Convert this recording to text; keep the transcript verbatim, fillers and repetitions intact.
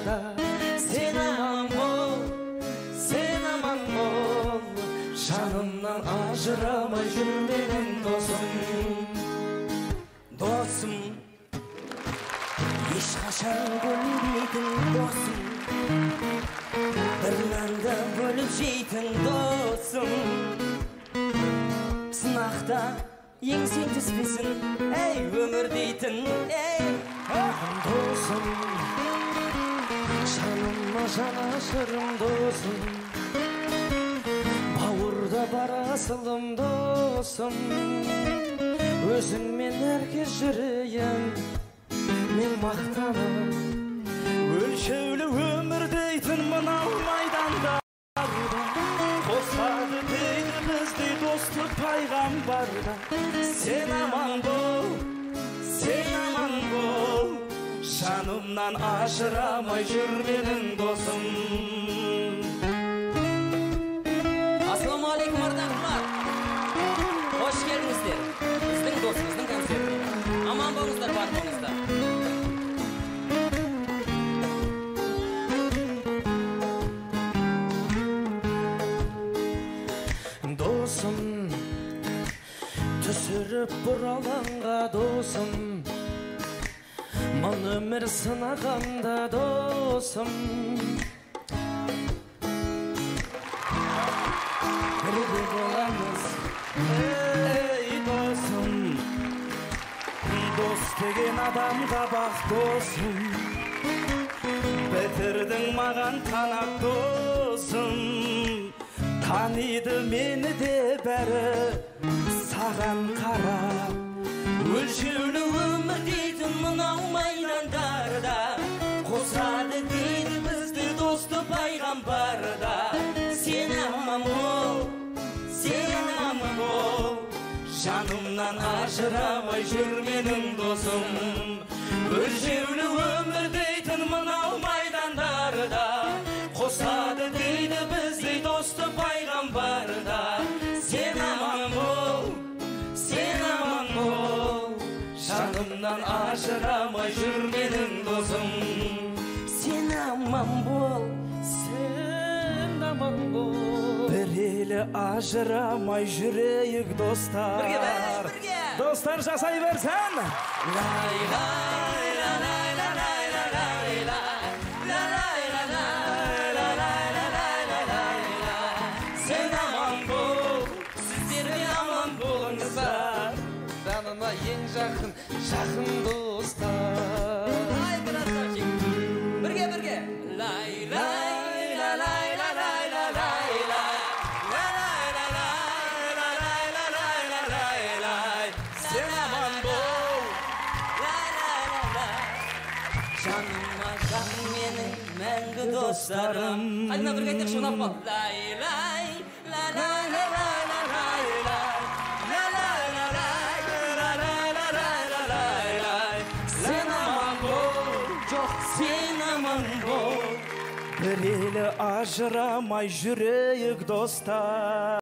barda. Sen aman bol, sen aman bol, жанымнан ажырамай жүр менің досым. Досым, ешқашан бөлінбейтін досым, бір нанды бөліп жейтін досым. Сынақта еңсең түспесін, әй өмір дейтін, әй досым. Жаныма жанашырым досым, бауырда бар асылым досым. Өзіңмен әркез жүрейін мен мақтаным. Өлшеулі өмір дейтін мынау майданда, қосады дейді біздей достық пайғамбарда. Сен аман бол, сен аман бол, жанымнан ажырамай жүр менің досым. Ассалаумағалейкум ардақтылар. Қош келдіңіздер. Біздің досымыздың концертіне. Аман болыңыздар, бар болыңыздар. Досым, түсіріп бұралаңға досым, мың өмір сынағанда досым. Бірге боламыз, ей досым, дос деген адамға бақ досым. Бітірдің маған танап досым, таниды мені де бәрі саған қарап. Өлшеулі өмір дейтін мынау майдандарда, қосады дейді бізді досты пайғамбарда. Сен аман бол, сен аман бол, жанымнан ажырамай жүр менің досым. Өлшеулі өмір дейтін мынау майдандарда, қосады дейді бізді досты пайғамбарда. Сен аман бол, сен аман бол, жанымнан ажырамай жүр менің досым. Сен аман бол, сен аман бол, бір елі ажырамай жүрейік достар. Бірге бәрі, бірге. Достар жасай берсен. Лай, лай, лай, лай, лай, лай, лай, лай, лай, лай, лай, лай, лай, лай, лай, лай. Сен аман бол, сіздер де аман болыңыздар. Жаныма ең жақын, жақын достар. Ай, красавчик. Бірге, бірге. Лай, лай, лай, лай, лай, лай, лай, лай, лай. Лай, лай, лай, лай, лай, лай, лай, лай, лай, лай. Сен аман бол, Лай, лай, лай, лай. Жаныма жан менің мәңгі достарым. Қайдына бірге айтайықшы, ұнап қал. Лай, лай, лай, лай, лай, лай, лай, лай, лай. Лай, лай, лай, лай, лай, лай, лай, лай, лай, лай, лай. сен аман бол, жоқ Сен аман бол. бір елі ажырамай жүрейік достар.